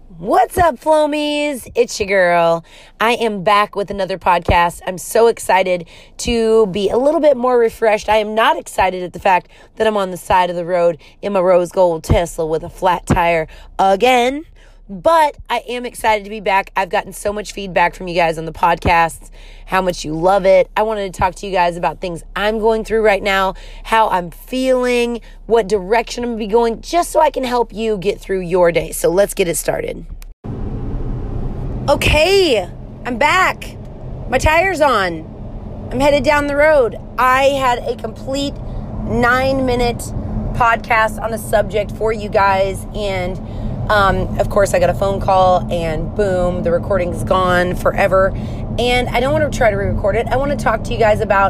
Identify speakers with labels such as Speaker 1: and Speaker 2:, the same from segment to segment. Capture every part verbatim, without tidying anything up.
Speaker 1: What's up, Flomies? It's your girl. I am back with another podcast. I'm so excited to be a little bit more refreshed. I am not excited at the fact that I'm on the side of the road in my rose gold Tesla with a flat tire again. But I am excited to be back. I've gotten so much feedback from you guys on the podcasts, how much you love it. I wanted to talk to you guys about things I'm going through right now, how I'm feeling, what direction I'm going to be going, just so I can help you get through your day. So let's get it started. Okay, I'm back. My tire's on. I'm headed down the road. I had a complete nine-minute podcast on a subject for you guys, and Um, of course, I got a phone call and boom, the recording's gone forever. And I don't want to try to re-record it. I want to talk to you guys about,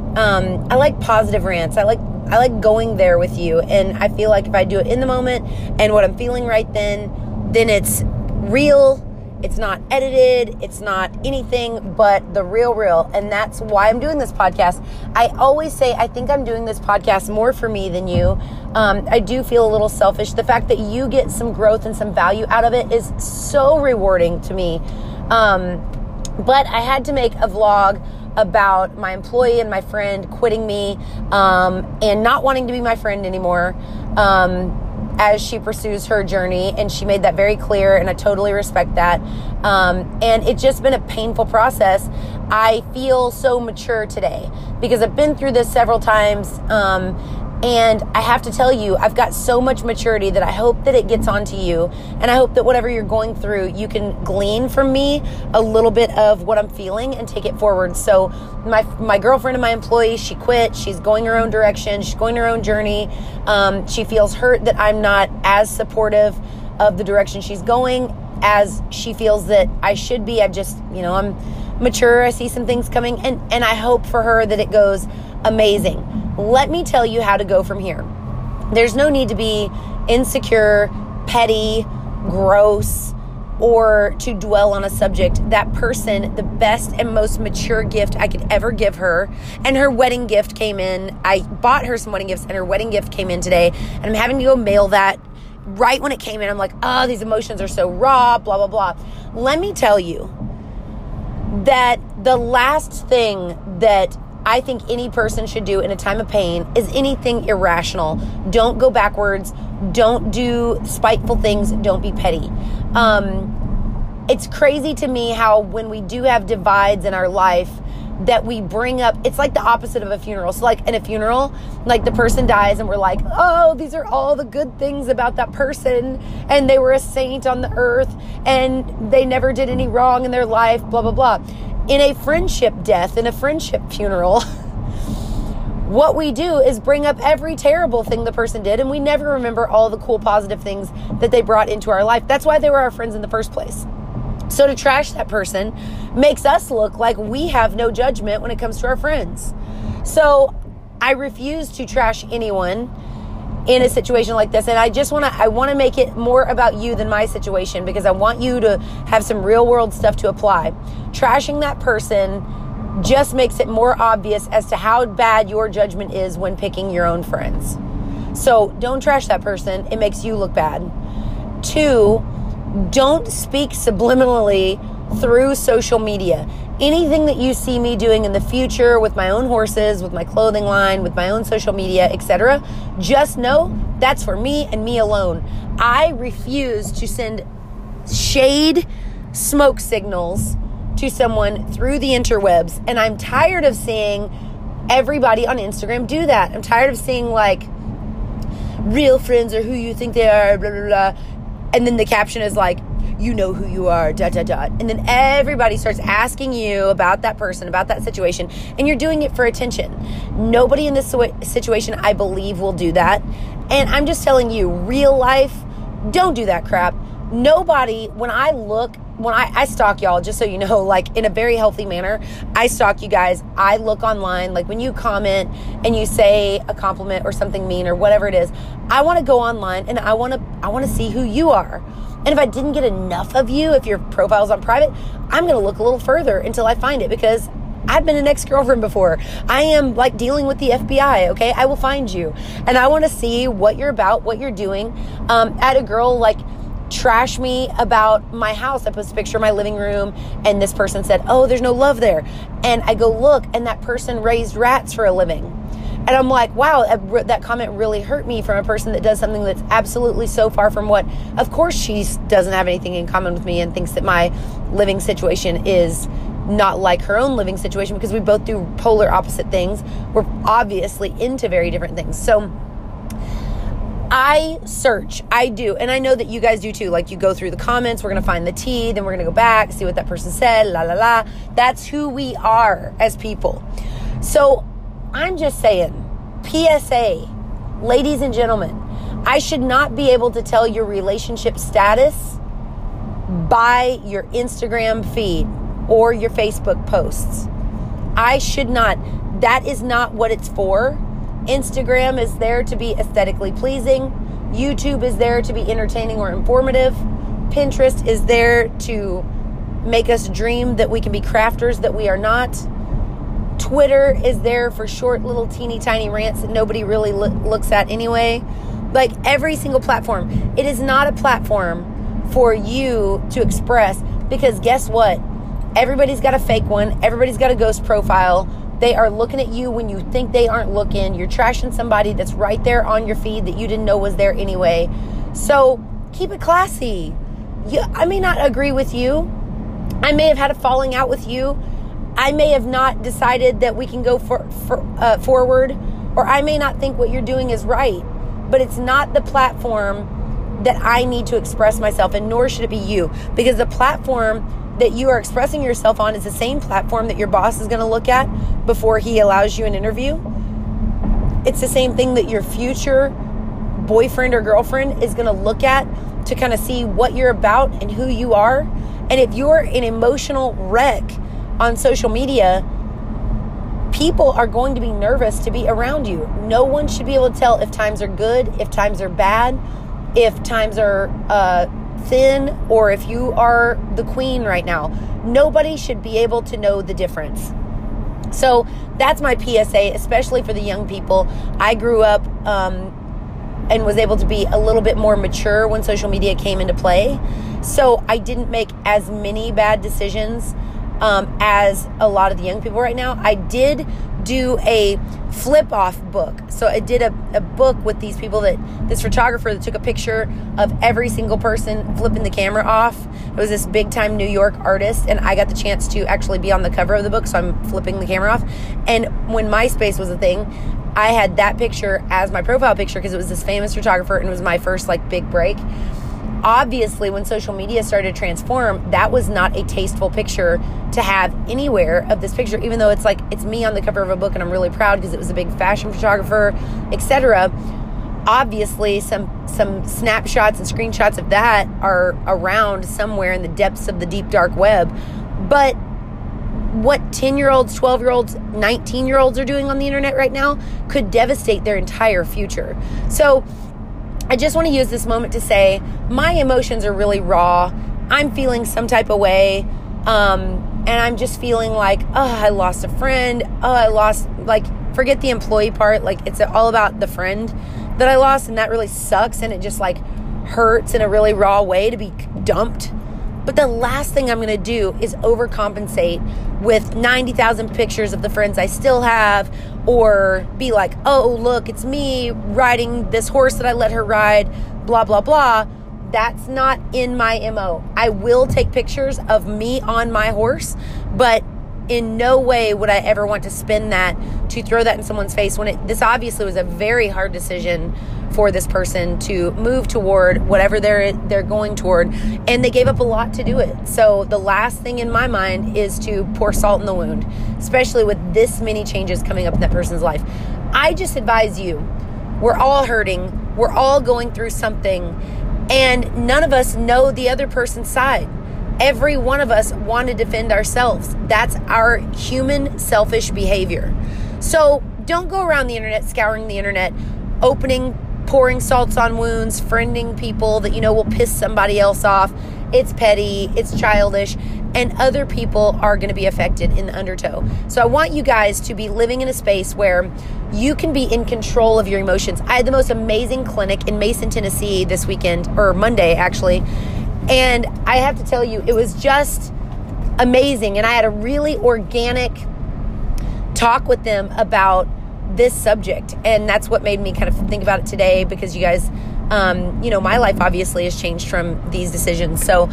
Speaker 1: um, I like positive rants. I like, I like going there with you. And I feel like if I do it in the moment and what I'm feeling right then, then it's real. It's not edited. It's not anything but the real, real. And that's why I'm doing this podcast. I always say, I think I'm doing this podcast more for me than you. Um, I do feel a little selfish. The fact that you get some growth and some value out of it is so rewarding to me. Um, but I had to make a vlog about my employee and my friend quitting me, um, and not wanting to be my friend anymore, um, as she pursues her journey. And she made that very clear, and I totally respect that. Um, and it's just been a painful process. I feel so mature today because I've been through this several times. Um, and I have to tell you, I've got so much maturity that I hope that it gets onto you. And I hope that whatever you're going through, you can glean from me a little bit of what I'm feeling and take it forward. So my my girlfriend and my employee, she quit. She's going her own direction. She's going her own journey. Um, she feels hurt that I'm not as supportive of the direction she's going as she feels that I should be. I just, you know, I'm mature. I see some things coming, and, and I hope for her that it goes amazing. Let me tell you how to go from here. There's no need to be insecure, petty, gross, or to dwell on a subject. That person, the best and most mature gift I could ever give her, and her wedding gift came in. I bought her some wedding gifts, and her wedding gift came in today, and I'm having to go mail that right when it came in. I'm like, oh, these emotions are so raw, blah, blah, blah. Let me tell you that the last thing that I think any person should do in a time of pain is anything irrational. Don't go backwards. Don't do spiteful things. Don't be petty. Um, it's crazy to me how when we do have divides in our life that we bring up, it's like the opposite of a funeral. So like in a funeral, like the person dies and we're like, oh, these are all the good things about that person. And they were a saint on the earth and they never did any wrong in their life, blah, blah, blah. In a friendship death, in a friendship funeral, what we do is bring up every terrible thing the person did, and we never remember all the cool, positive things that they brought into our life. That's why they were our friends in the first place. So to trash that person makes us look like we have no judgment when it comes to our friends. So I refuse to trash anyone in a situation like this. And I just want to, I want to make it more about you than my situation, because I want you to have some real world stuff to apply. Trashing that person just makes it more obvious as to how bad your judgment is when picking your own friends. So don't trash that person. It makes you look bad. Two, don't speak subliminally through social media. Anything that you see me doing in the future with my own horses, with my clothing line, with my own social media, et cetera, just know that's for me and me alone. I refuse to send shade smoke signals to someone through the interwebs. And I'm tired of seeing everybody on Instagram do that. I'm tired of seeing like, real friends are who you think they are, blah, blah, blah. And then the caption is like, you know who you are, dot, dot, dot. And then everybody starts asking you about that person, about that situation, and you're doing it for attention. Nobody in this situation, I believe, will do that. And I'm just telling you, real life, don't do that crap. Nobody, when I look, when I, I stalk y'all, just so you know, like in a very healthy manner, I stalk you guys. I look online, like when you comment and you say a compliment or something mean or whatever it is, I want to go online and I want to, I want to see who you are. And if I didn't get enough of you, if your profile's on private, I'm going to look a little further until I find it, because I've been an ex-girlfriend before. I am like dealing with the F B I, okay? I will find you. And I want to see what you're about, what you're doing. Um, I had a girl like trash me about my house. I posted a picture of my living room and this person said, oh, there's no love there. And I go look, and that person raised rats for a living. And I'm like, wow, that comment really hurt me from a person that does something that's absolutely so far from what, of course she doesn't have anything in common with me and thinks that my living situation is not like her own living situation, because we both do polar opposite things. We're obviously into very different things. So I search, I do, and I know that you guys do too. Like, you go through the comments, we're going to find the tea, then we're going to go back, see what that person said, la la la. That's who we are as people. So I'm just saying, P S A, ladies and gentlemen, I should not be able to tell your relationship status by your Instagram feed or your Facebook posts. I should not. That is not what it's for. Instagram is there to be aesthetically pleasing. YouTube is there to be entertaining or informative. Pinterest is there to make us dream that we can be crafters that we are not. Twitter is there for short little teeny tiny rants that nobody really lo- looks at anyway. Like, every single platform. It is not a platform for you to express, because guess what? Everybody's got a fake one. Everybody's got a ghost profile. They are looking at you when you think they aren't looking. You're trashing somebody that's right there on your feed that you didn't know was there anyway. So keep it classy. You, I may not agree with you. I may have had a falling out with you. I may have not decided that we can go for, for, uh, forward, or I may not think what you're doing is right. But it's not the platform that I need to express myself, and nor should it be you, because the platform that you are expressing yourself on is the same platform that your boss is going to look at before he allows you an interview. It's the same thing that your future boyfriend or girlfriend is going to look at to kind of see what you're about and who you are. And if you're an emotional wreck on social media, people are going to be nervous to be around you. No one should be able to tell if times are good, if times are bad, if times are uh, thin, or if you are the queen right now. Nobody should be able to know the difference. So that's my P S A, especially for the young people. I grew up um, and was able to be a little bit more mature when social media came into play. So I didn't make as many bad decisions um, as a lot of the young people right now. I did do a flip off book. So I did a, a book with these people, that this photographer that took a picture of every single person flipping the camera off. It was this big time New York artist, and I got the chance to actually be on the cover of the book, so I'm flipping the camera off. And when MySpace was a thing, I had that picture as my profile picture because it was this famous photographer and it was my first like big break. Obviously, when social media started to transform, that was not a tasteful picture to have anywhere of this picture, even though it's like, it's me on the cover of a book and I'm really proud because it was a big fashion photographer, et cetera. Obviously, some some snapshots and screenshots of that are around somewhere in the depths of the deep dark web. But what ten-year-olds, twelve-year-olds, nineteen-year-olds are doing on the internet right now could devastate their entire future. So I just want to use this moment to say my emotions are really raw. I'm feeling some type of way. Um, and I'm just feeling like, oh, I lost a friend. Oh, I lost, like, forget the employee part. Like, it's all about the friend that I lost. And that really sucks. And it just, like, hurts in a really raw way to be dumped. But the last thing I'm going to do is overcompensate with ninety thousand pictures of the friends I still have, or be like, oh, look, it's me riding this horse that I let her ride, blah, blah, blah. That's not in my M O. I will take pictures of me on my horse, but in no way would I ever want to spin that, to throw that in someone's face, when it, this obviously was a very hard decision for this person to move toward whatever they're they're going toward, and they gave up a lot to do it. So the last thing in my mind is to pour salt in the wound, especially with this many changes coming up in that person's life. I just advise you, we're all hurting, we're all going through something, and none of us know the other person's side. Every one of us want to defend ourselves. That's our human selfish behavior. So don't go around the internet, scouring the internet, opening, pouring salts on wounds, friending people that you know will piss somebody else off. It's petty, it's childish, and other people are going to be affected in the undertow. So I want you guys to be living in a space where you can be in control of your emotions. I had the most amazing clinic in Mason, Tennessee this weekend, or Monday actually, and I have to tell you, it was just amazing. And I had a really organic talk with them about this subject, and that's what made me kind of think about it today, because you guys, um, you know, my life obviously has changed from these decisions. So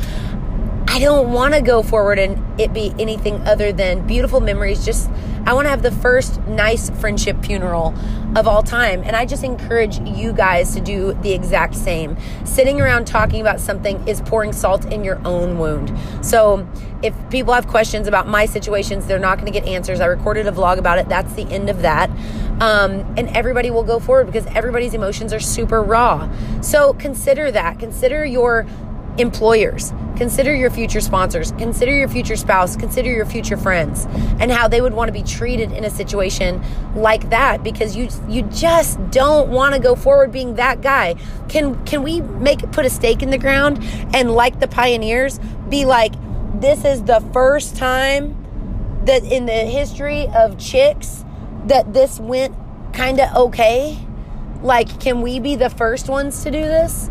Speaker 1: I don't want to go forward and it be anything other than beautiful memories. Just, I want to have the first nice friendship funeral of all time. And I just encourage you guys to do the exact same. Sitting around talking about something is pouring salt in your own wound. So if people have questions about my situations, they're not going to get answers. I recorded a vlog about it. That's the end of that. Um, and everybody will go forward because everybody's emotions are super raw. So consider that. Consider your employers, consider your future sponsors, consider your future spouse, consider your future friends, and how they would want to be treated in a situation like that, because you you just don't want to go forward being that guy. Can can we make put a stake in the ground and, like the pioneers, be like, this is the first time that in the history of chicks that this went kind of okay? Like, can we be the first ones to do this?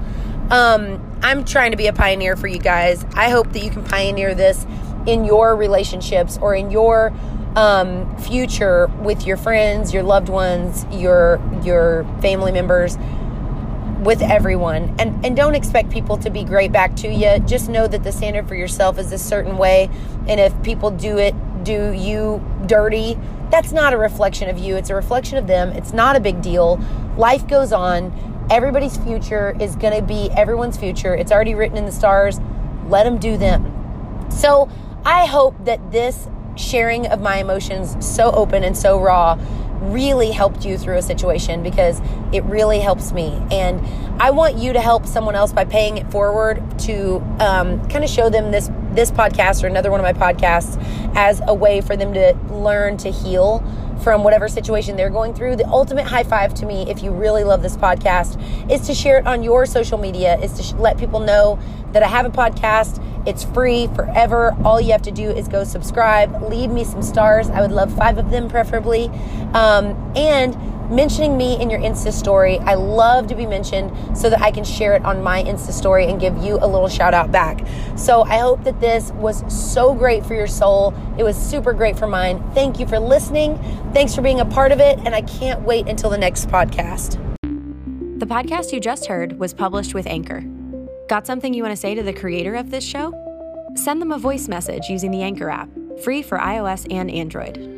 Speaker 1: Um, I'm trying to be a pioneer for you guys. I hope that you can pioneer this in your relationships or in your um, future with your friends, your loved ones, your your family members, with everyone. And, and don't expect people to be great back to you. Just know that the standard for yourself is a certain way. And if people do it, do you dirty, that's not a reflection of you. It's a reflection of them. It's not a big deal. Life goes on. Everybody's future is going to be everyone's future. It's already written in the stars. Let them do them. So I hope that this sharing of my emotions, so open and so raw, really helped you through a situation, because it really helps me. And I want you to help someone else by paying it forward to um, kind of show them this, this podcast or another one of my podcasts as a way for them to learn to heal from whatever situation they're going through. The ultimate high five to me, if you really love this podcast, is to share it on your social media, is to sh- let people know that I have a podcast. It's free forever. All you have to do is go subscribe, leave me some stars. I would love five of them preferably. Um, and mentioning me in your Insta story. I love to be mentioned so that I can share it on my Insta story and give you a little shout out back. So I hope that this was so great for your soul. It was super great for mine. Thank you for listening. Thanks for being a part of it. And I can't wait until the next podcast.
Speaker 2: The podcast you just heard was published with Anchor. Got something you want to say to the creator of this show? Send them a voice message using the Anchor app, free for iOS and Android.